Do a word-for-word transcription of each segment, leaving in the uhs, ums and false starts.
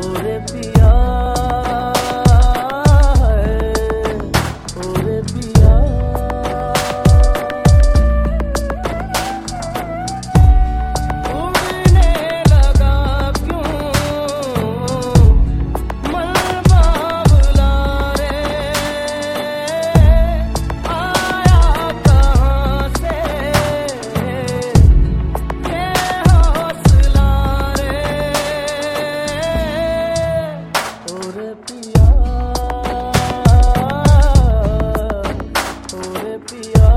ओरे पिया ओरे पिया उड़ने लगा क्यों मन बाबला रे आया कहाँ से ये हौसला रे ओरे पिया ओरे पिया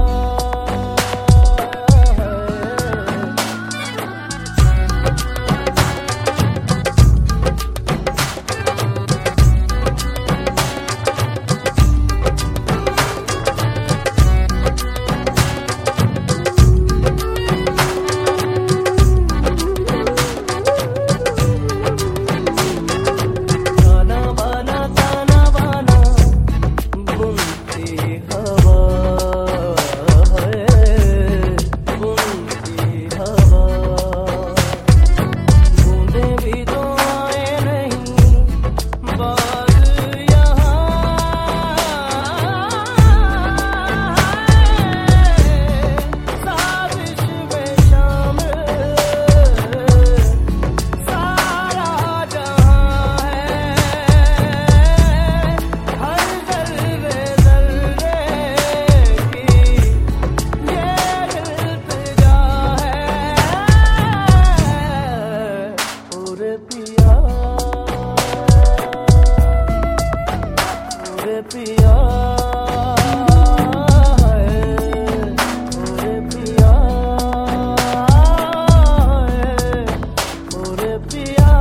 ताना बाना ताना बाना बुनती हवा है बुनती हवा बूंदे भी तो आए नहीं बात यहाँ साजिश में शामिल सारा जहां है हर जर्रे जर्रे की ये इल्तिजा है ओरे पिया ओरे पिया ओरे पिया ओरे पिया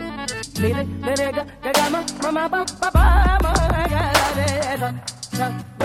Mire, mire, ga, ga, ga, ma, ma, ma, pa, pa, pa, ma, ga, ga, re, sa, sa.